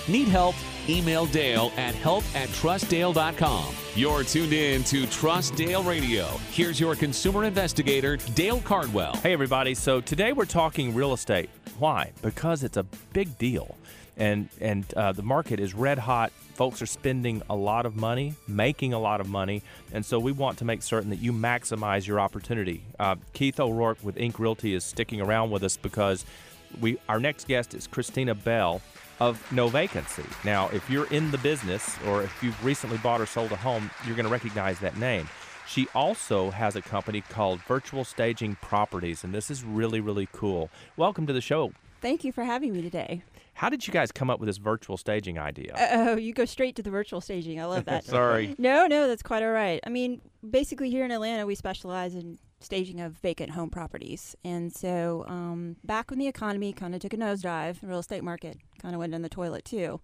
Need help? Email Dale at help@trustdale.com. You're tuned in to Trust Dale Radio. Here's your consumer investigator, Dale Cardwell. Hey, everybody. So today we're talking real estate. Why? Because it's a big deal. And the market is red hot. Folks are spending a lot of money, making a lot of money, and so we want to make certain that you maximize your opportunity. Keith O'Rourke with Inc. Realty is sticking around with us because our next guest is Christina Bell of No Vacancy. Now, if you're in the business or if you've recently bought or sold a home, you're going to recognize that name. She also has a company called Virtual Staging Properties, and this is really, really cool. Welcome to the show. Thank you for having me today. How did you guys come up with this virtual staging idea? Oh, you go straight to the virtual staging. I love that. Sorry. No, that's quite all right. I mean, basically here in Atlanta, we specialize in staging of vacant home properties. And so back when the economy kind of took a nosedive, the real estate market kind of went in the toilet too.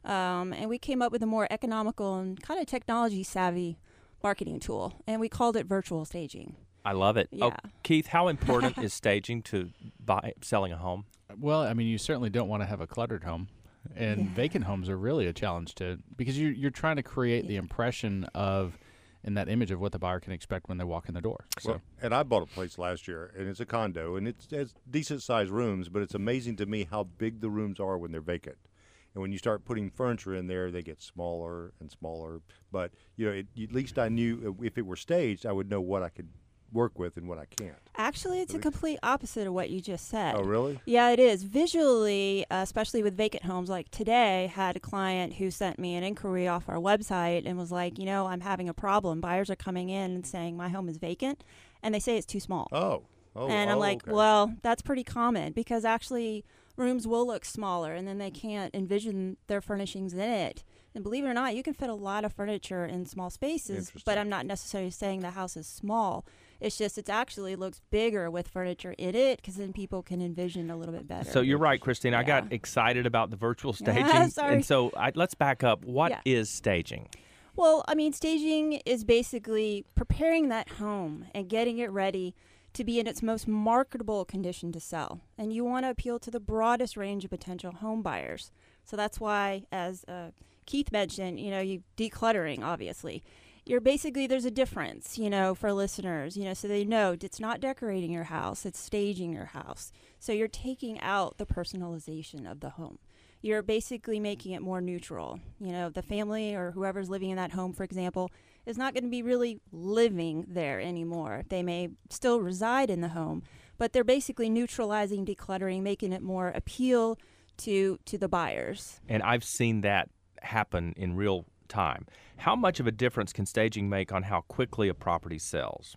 And we came up with a more economical and kind of technology-savvy marketing tool, and we called it virtual staging. I love it. Yeah. Oh, Keith, how important is staging to selling a home? Well, I mean, you certainly don't want to have a cluttered home, and vacant homes are really a challenge because you're trying to create the impression of, and that image of what the buyer can expect when they walk in the door. So, well, and I bought a place last year, and it's a condo, and it's decent-sized rooms, but it's amazing to me how big the rooms are when they're vacant. And when you start putting furniture in there, they get smaller and smaller. But at least I knew if it were staged, I would know what I could work with and what I can't. Actually, it's a complete opposite of what you just said. Oh, really? Yeah, it is. Visually, especially with vacant homes, like today, had a client who sent me an inquiry off our website and was like, I'm having a problem. Buyers are coming in and saying my home is vacant, and they say it's too small. And I'm like, okay. Well, that's pretty common because actually rooms will look smaller, and then they can't envision their furnishings in it. And believe it or not, you can fit a lot of furniture in small spaces, but I'm not necessarily saying the house is small. It's just it actually looks bigger with furniture in it because then people can envision a little bit better. So you're right, Christine. I got excited about the virtual staging. Sorry. And so let's back up. What is staging? Well, I mean, staging is basically preparing that home and getting it ready to be in its most marketable condition to sell. And you want to appeal to the broadest range of potential home buyers. So that's why, as Keith mentioned, you decluttering, obviously. There's a difference, for listeners, so they know it's not decorating your house, it's staging your house. So you're taking out the personalization of the home. You're basically making it more neutral. The family or whoever's living in that home, for example, is not going to be really living there anymore. They may still reside in the home, but they're basically neutralizing, decluttering, making it more appeal to the buyers. And I've seen that happen in real time. How much of a difference can staging make on how quickly a property sells?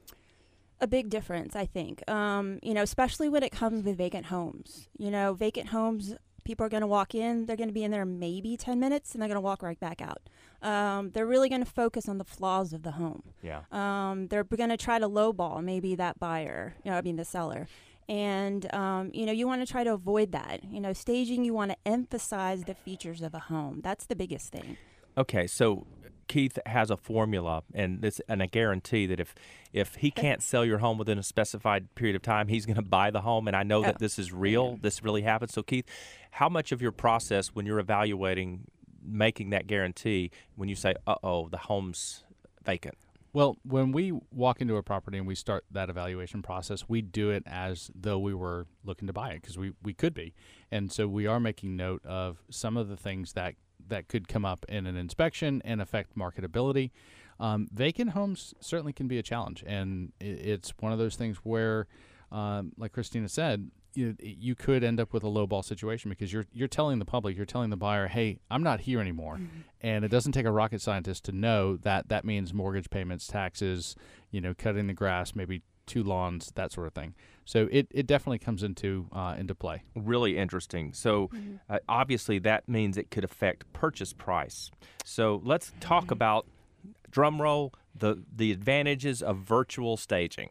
A big difference, I think. Especially when it comes with vacant homes. Vacant homes, people are going to walk in, they're going to be in there maybe 10 minutes, and they're going to walk right back out. They're really going to focus on the flaws of the home. Yeah. They're going to try to lowball maybe that buyer, the seller. And, you want to try to avoid that. Staging, you want to emphasize the features of a home. That's the biggest thing. Okay, so Keith has a formula and a guarantee that if he can't sell your home within a specified period of time, he's going to buy the home. And I know that this is real. This really happens. So, Keith, how much of your process when you're evaluating making that guarantee when you say, the home's vacant? Well, when we walk into a property and we start that evaluation process, we do it as though we were looking to buy it because we could be. And so we are making note of some of the things that could come up in an inspection and affect marketability. Vacant homes certainly can be a challenge, and it's one of those things where, like Christina said, you could end up with a lowball situation because you're telling the public, you're telling the buyer, hey, I'm not here anymore. Mm-hmm. And it doesn't take a rocket scientist to know that means mortgage payments, taxes, cutting the grass, maybe 2 lawns, that sort of thing. So it definitely comes into play. Really interesting. So obviously that means it could affect purchase price. So let's talk about, drum roll, the advantages of virtual staging.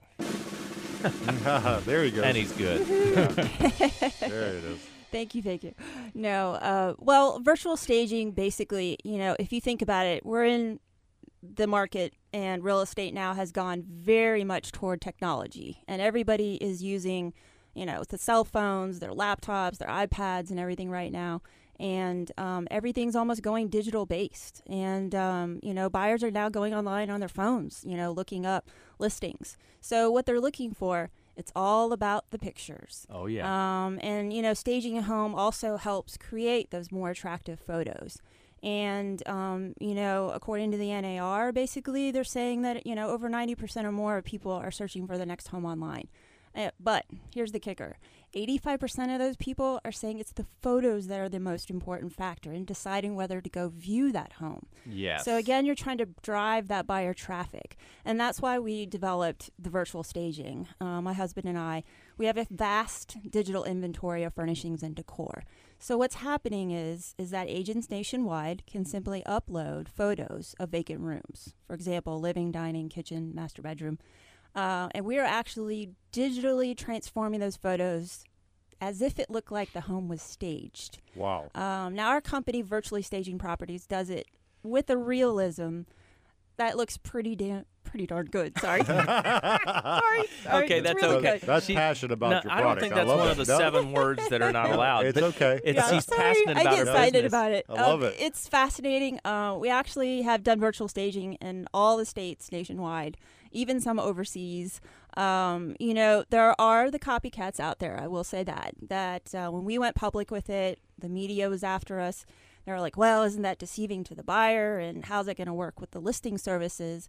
There you go. And he's good. There it is. Thank you. No, well, virtual staging, basically, if you think about it, we're in the market and real estate now has gone very much toward technology. And everybody is using, the cell phones, their laptops, their iPads and everything right now. and everything's almost going digital based. And buyers are now going online on their phones, looking up listings. So what they're looking for, it's all about the pictures. Oh, yeah. And staging a home also helps create those more attractive photos. And, according to the NAR, basically they're saying that, over 90% or more of people are searching for the next home online. But here's the kicker. 85% of those people are saying it's the photos that are the most important factor in deciding whether to go view that home. Yes. So again, you're trying to drive that buyer traffic. And that's why we developed the virtual staging. My husband and I, we have a vast digital inventory of furnishings and decor. So what's happening is that agents nationwide can simply upload photos of vacant rooms. For example, living, dining, kitchen, master bedroom. And we are actually digitally transforming those photos as if it looked like the home was staged. Wow. Now, our company, Virtually Staging Properties, does it with a realism that looks pretty darn good. Sorry. Sorry. Okay, it's that's really okay. good. That's passionate about your I don't product. think that's love one that. of the 7 words that are not allowed. It's but okay. She's Sorry, passionate I about get her excited business. about it. I love it. It's fascinating. We actually have done virtual staging in all the states nationwide, even some overseas. There are the copycats out there. I will say that when we went public with it, the media was after us. They were like, well, isn't that deceiving to the buyer? And how's it going to work with the listing services?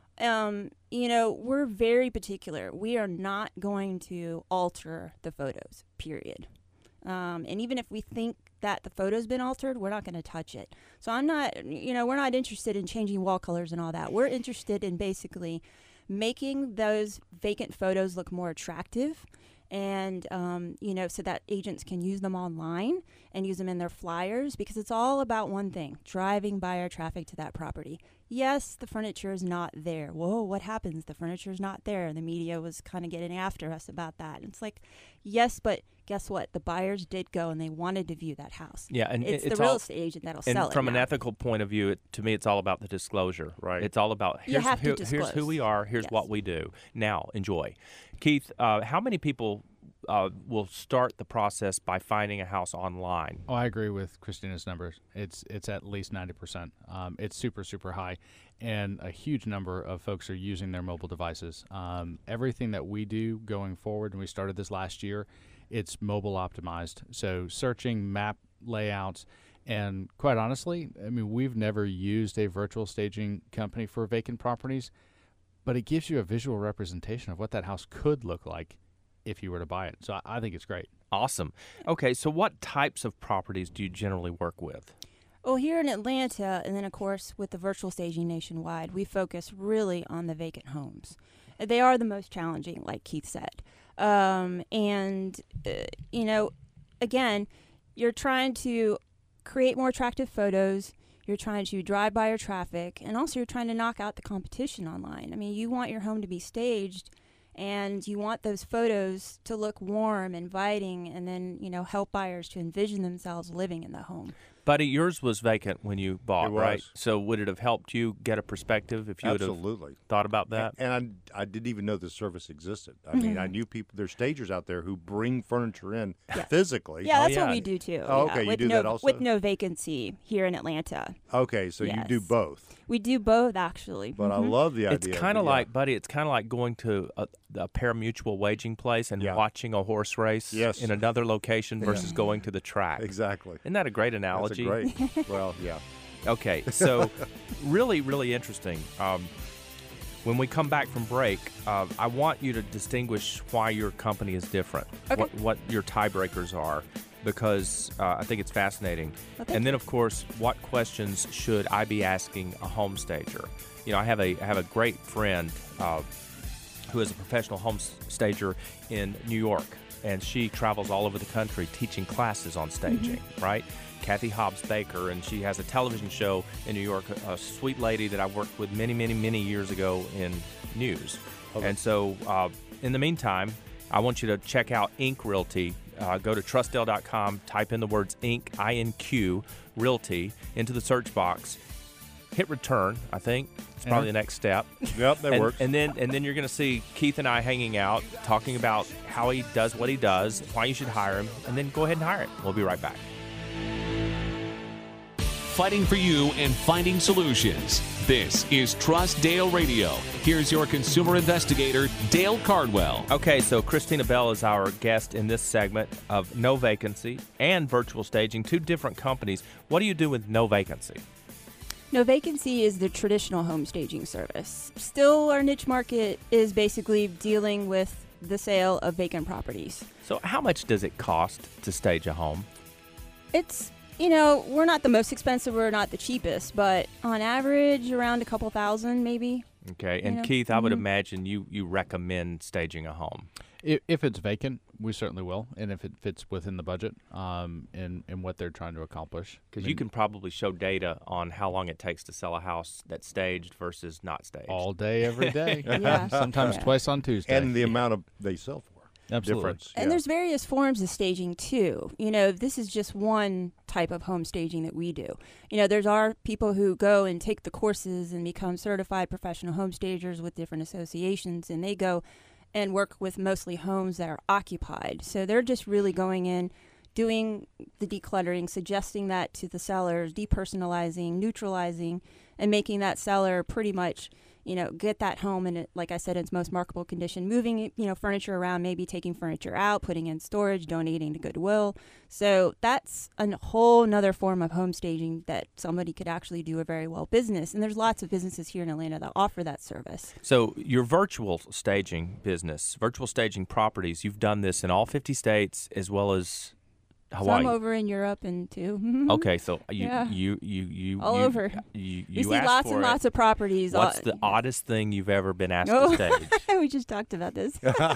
We're very particular. We are not going to alter the photos, period. And even if we think that the photo's been altered, we're not going to touch it. So we're not interested in changing wall colors and all that. We're interested in basically making those vacant photos look more attractive and, so that agents can use them online and use them in their flyers, because it's all about one thing, driving buyer traffic to that property. Yes, the furniture is not there. Whoa, what happens? The furniture is not there. The media was kind of getting after us about that. And it's like, yes, but guess what? The buyers did go and they wanted to view that house. Yeah, and it's it's the real all, estate agent that'll and sell it. from an now. ethical point of view, to me, it's all about the disclosure. Right. It's all about You have to here's disclose. who we are, here's Yes. what we do. Now, enjoy. Keith, how many people will start the process by finding a house online? Oh, I agree with Christina's numbers. It's at least 90%. It's super, super high, and a huge number of folks are using their mobile devices. Everything that we do going forward, and we started this last year, it's mobile optimized. So searching, map layouts, and quite honestly, we've never used a virtual staging company for vacant properties, but it gives you a visual representation of what that house could look like if you were to buy it. So I think it's great. Awesome. Okay, so what types of properties do you generally work with? Well, here in Atlanta, and then, of course, with the virtual staging nationwide, we focus really on the vacant homes. They are the most challenging, like Keith said. Again, you're trying to create more attractive photos. You're trying to drive buyer traffic, and also you're trying to knock out the competition online. You want your home to be staged, and you want those photos to look warm, inviting, and then, help buyers to envision themselves living in the home. Buddy, yours was vacant when you bought, It was. right? So would it have helped you get a perspective if you would have Absolutely. thought about that? And I didn't even know the service existed. I knew people, there's stagers out there who bring furniture in physically. Yeah, that's yeah. what we do too. Oh, yeah, okay, you with do no, that also? with no vacancy here in Atlanta. Okay, so you do Yes. both. We do both, actually. But I love the idea. It's kind of but yeah. like, buddy, it's kind of like going to a pari-mutuel waging place and Yeah. watching a horse race Yes. in another location versus going to the track. Exactly. Isn't that a great That's analogy? a great. Well, yeah. Okay, so really, really interesting. When we come back from break, I want you to distinguish why your company is different, Okay. what your tiebreakers are, because I think it's fascinating. Okay. And then, of course, what questions should I be asking a home stager? I have a great friend who is a professional home stager in New York, and she travels all over the country teaching classes on staging, right? Kathy Hobbs Baker, and she has a television show in New York, a sweet lady that I worked with many, many, many years ago in news. Okay. And so in the meantime, I want you to check out Inc. Realty. Go to trustdale.com, type in the words Inc., I-N-Q, Realty, into the search box. Hit return, I think. It's probably the next step. Yep, that works. And then you're going to see Keith and I hanging out, talking about how he does what he does, why you should hire him, and then go ahead and hire it. We'll be right back. fighting for you and finding solutions. This is Trust Dale Radio. Here's your consumer investigator, Dale Cardwell. Okay, so Christina Bell is our guest in this segment of No Vacancy and Virtual Staging, two different companies. What do you do with No Vacancy? No Vacancy is the traditional home staging service. Still, our niche market is basically dealing with the sale of vacant properties. So how much does it cost to stage a home? It's, we're not the most expensive, we're not the cheapest, but on average, around a couple thousand maybe. Okay, and Keith, I would imagine you recommend staging a home. If it's vacant, we certainly will, and if it fits within the budget and what they're trying to accomplish. Because you can probably show data on how long it takes to sell a house that's staged versus not staged. All day, every day. Yeah. Sometimes twice on Tuesday. And the amount of they sell for. Absolutely. Difference. And there's various forms of staging too. This is just one type of home staging that we do. There's our people who go and take the courses and become certified professional home stagers with different associations, and they go and work with mostly homes that are occupied. So they're just really going in, doing the decluttering, suggesting that to the sellers, depersonalizing, neutralizing, and making that seller pretty much get that home in, like I said, its most marketable condition, moving, furniture around, maybe taking furniture out, putting in storage, donating to Goodwill. So that's a whole nother form of home staging that somebody could actually do a very well business. And there's lots of businesses here in Atlanta that offer that service. So your virtual staging business, virtual staging properties, you've done this in all 50 states as well as Hawaii. Some over in Europe and too. Okay, so Yeah. you All over. You see asked lots for and it. lots of properties. What's the oddest thing you've ever been asked Oh. to stage? We just talked about this.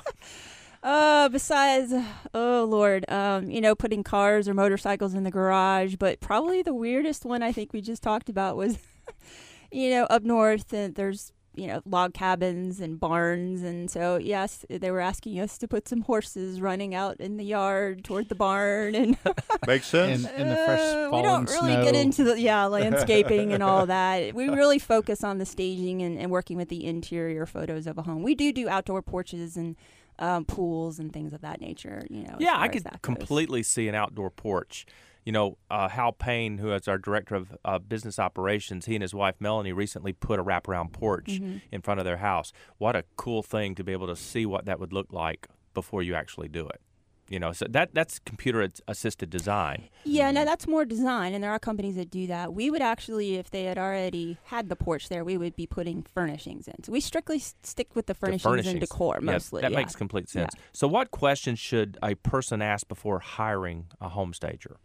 Besides, oh Lord, putting cars or motorcycles in the garage. But probably the weirdest one I think we just talked about was, up north, there's log cabins and barns, and so yes, they were asking us to put some horses running out in the yard toward the barn, and Makes sense. And the fresh we fallen don't really snow. get into the landscaping and all that. We really focus on the staging and working with the interior photos of a home. We do outdoor porches and pools and things of that nature. As Yeah, far I as could that goes. completely see an outdoor porch. Hal Payne, who is our director of business operations, he and his wife Melanie recently put a wraparound porch in front of their house. What a cool thing to be able to see what that would look like before you actually do it. So that's computer-assisted design. Yeah, no, that's more design, and there are companies that do that. We would actually, if they had already had the porch there, we would be putting furnishings in. So we strictly stick with the furnishings and decor Yeah, mostly. that makes complete sense. Yeah. So what questions should a person ask before hiring a home stager?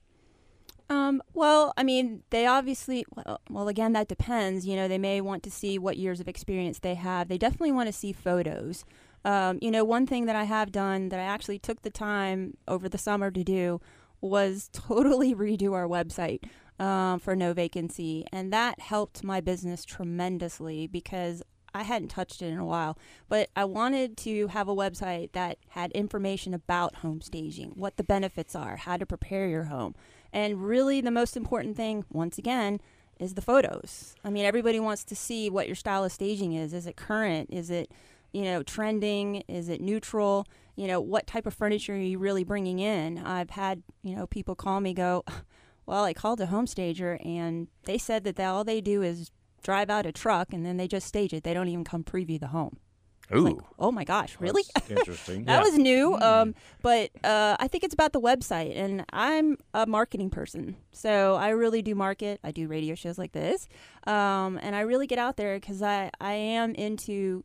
Well, I mean, they obviously, well, again, that depends. They may want to see what years of experience they have. They definitely want to see photos. One thing that I have done that I actually took the time over the summer to do was totally redo our website for No Vacancy. And that helped my business tremendously because I hadn't touched it in a while. But I wanted to have a website that had information about home staging, what the benefits are, how to prepare your home. And really the most important thing, once again, is the photos. I mean, everybody wants to see what your style of staging is. Is it current? Is it, trending? Is it neutral? What type of furniture are you really bringing in? I've had, people call me, go, well, I called a home stager and they said that all they do is drive out a truck and then they just stage it. They don't even come preview the home. Ooh. Like, oh my gosh, really? That's interesting. That was new, but I think it's about the website, and I'm a marketing person, so I really do market. I do radio shows like this, and I really get out there because I am into,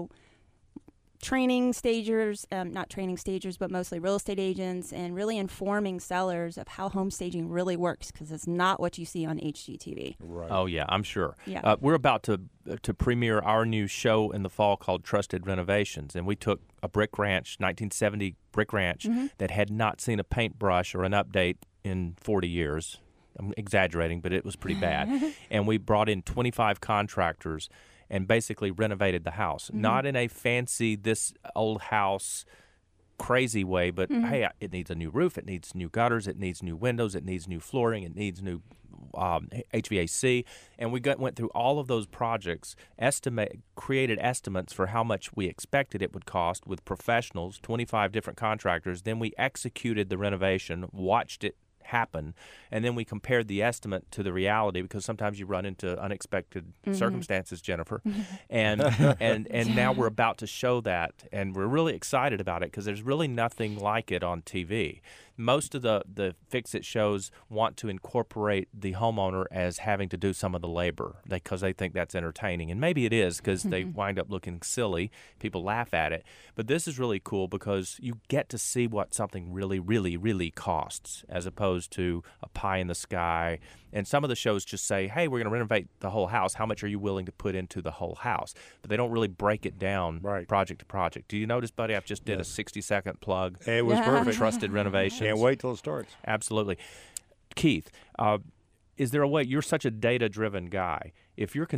training stagers, not training stagers, but mostly real estate agents, and really informing sellers of how home staging really works because it's not what you see on HGTV. Right. Oh, yeah, I'm sure. Yeah. We're about to premiere our new show in the fall called Trusted Renovations, and we took a brick ranch, 1970 brick ranch, that had not seen a paintbrush or an update in 40 years. I'm exaggerating, but it was pretty bad. And we brought in 25 contractors and basically renovated the house. Not in a fancy, this old house crazy way, but hey, it needs a new roof, it needs new gutters, it needs new windows, it needs new flooring, it needs new HVAC. And we went through all of those projects, created estimates for how much we expected it would cost with professionals, 25 different contractors. Then we executed the renovation, watched it happen, and then we compared the estimate to the reality, because sometimes you run into unexpected circumstances, Jennifer, and now we're about to show that, and we're really excited about it because there's really nothing like it on TV. Most of the Fix-It shows want to incorporate the homeowner as having to do some of the labor because they think that's entertaining. And maybe it is because they wind up looking silly. People laugh at it. But this is really cool because you get to see what something really, really, really costs as opposed to a pie in the sky. And some of the shows just say, hey, we're going to renovate the whole house. How much are you willing to put into the whole house? But they don't really break it down project to project. Do you notice, buddy, I've just did a 60-second plug. It was perfect. Trusted Renovations. Can't wait till it starts. Absolutely. Keith, is there a way, you're such a data-driven guy, if your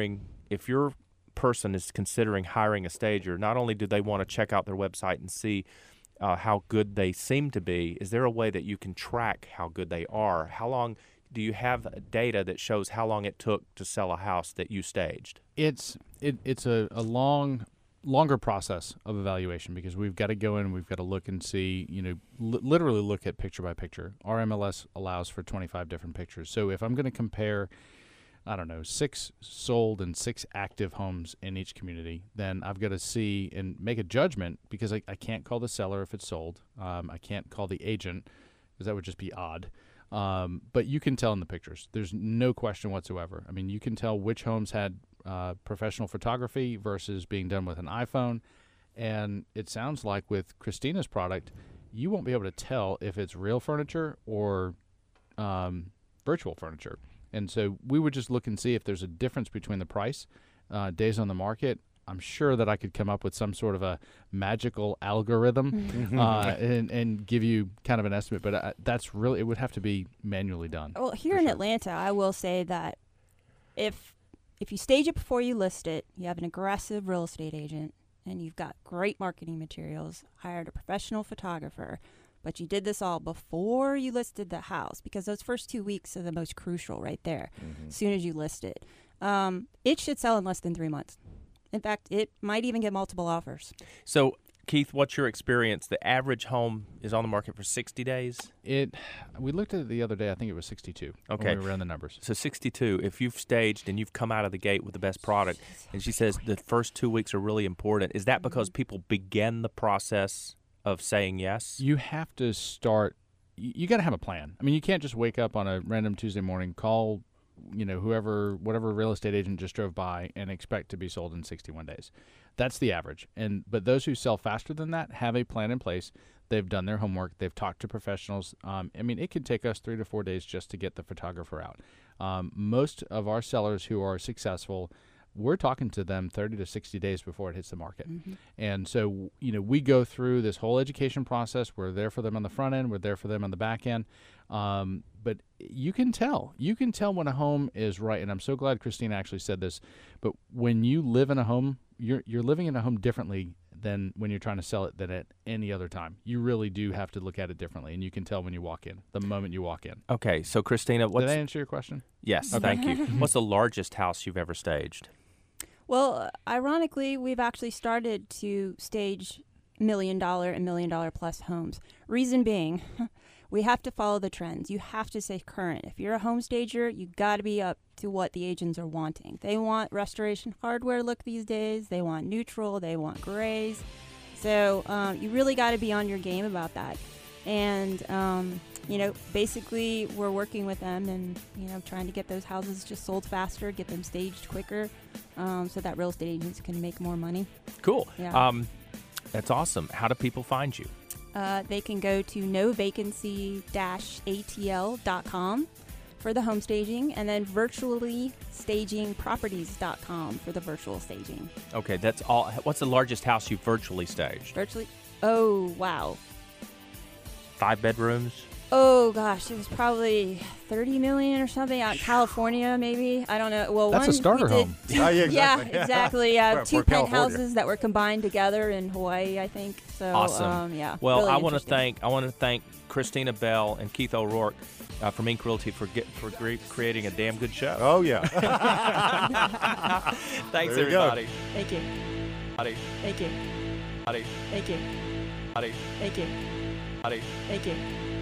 person is considering hiring a stager, not only do they want to check out their website and see how good they seem to be, is there a way that you can track how good they are? How long do you have data that shows how long it took to sell a house that you staged? It's a longer process of evaluation because we've got to go in and we've got to look and see, literally look at picture by picture. Our MLS allows for 25 different pictures. So if I'm going to compare, 6 sold and 6 active homes in each community, then I've got to see and make a judgment because I can't call the seller if it's sold. I can't call the agent because that would just be odd. But you can tell in the pictures. There's no question whatsoever. I mean, you can tell which homes had professional photography versus being done with an iPhone. And it sounds like with Christina's product, you won't be able to tell if it's real furniture or virtual furniture. And so we would just look and see if there's a difference between the price, days on the market. I'm sure that I could come up with some sort of a magical algorithm and give you kind of an estimate, but that's really, it would have to be manually done. Well, here in Atlanta, I will say that if you stage it before you list it, you have an aggressive real estate agent, and you've got great marketing materials, hired a professional photographer, but you did this all before you listed the house, because those first 2 weeks are the most crucial right there, as soon as you list it. It should sell in less than 3 months. In fact, it might even get multiple offers. So, Keith, what's your experience? The average home is on the market for 60 days? We looked at it the other day. I think it was 62. Okay. When we ran the numbers. So 62. If you've staged and you've come out of the gate with the best product, and she says the first 2 weeks are really important, is that because people begin the process of saying yes? You have to start. You got to have a plan. I mean, you can't just wake up on a random Tuesday morning, call whatever real estate agent just drove by and expect to be sold in 61 days. That's the average. But those who sell faster than that have a plan in place. They've done their homework. They've talked to professionals. It can take us 3 to 4 days just to get the photographer out. Most of our sellers who are successful, we're talking to them 30 to 60 days before it hits the market. And so, we go through this whole education process. We're there for them on the front end. We're there for them on the back end. But you can tell. You can tell when a home is right. And I'm so glad Christina actually said this. But when you live in a home, you're living in a home differently than when you're trying to sell it than at any other time. You really do have to look at it differently. And you can tell when you walk in, the moment you walk in. Okay. So, Christina, did I answer your question? Yes. Okay. Thank you. What's the largest house you've ever staged? Well, ironically, we've actually started to stage $1 million and $1 million plus homes. Reason being, we have to follow the trends. You have to stay current. If you're a home stager, you got to be up to what the agents are wanting. They want restoration hardware look these days. They want neutral. They want grays. So you really got to be on your game about that. And basically we're working with them and, trying to get those houses just sold faster, get them staged quicker, so that real estate agents can make more money. Cool. Yeah. That's awesome. How do people find you? They can go to novacancy-atl.com for the home staging, and then virtuallystagingproperties.com for the virtual staging. Okay, that's all. What's the largest house you've virtually staged? Oh, wow. 5 bedrooms? Oh, gosh, it was probably $30 million or something out in California, maybe. I don't know. Well, that's a starter home. Yeah, exactly. Yeah, 2 penthouses that were combined together in Hawaii, I think. So, awesome. Yeah. Well, really I want to thank Christina Bell and Keith O'Rourke from Inc. Realty for creating a damn good show. Oh yeah. Thanks, everybody. Thank you. Thank you. Thank you. Thank you. Thank you. Thank you. Thank you. Thank you. Thank you.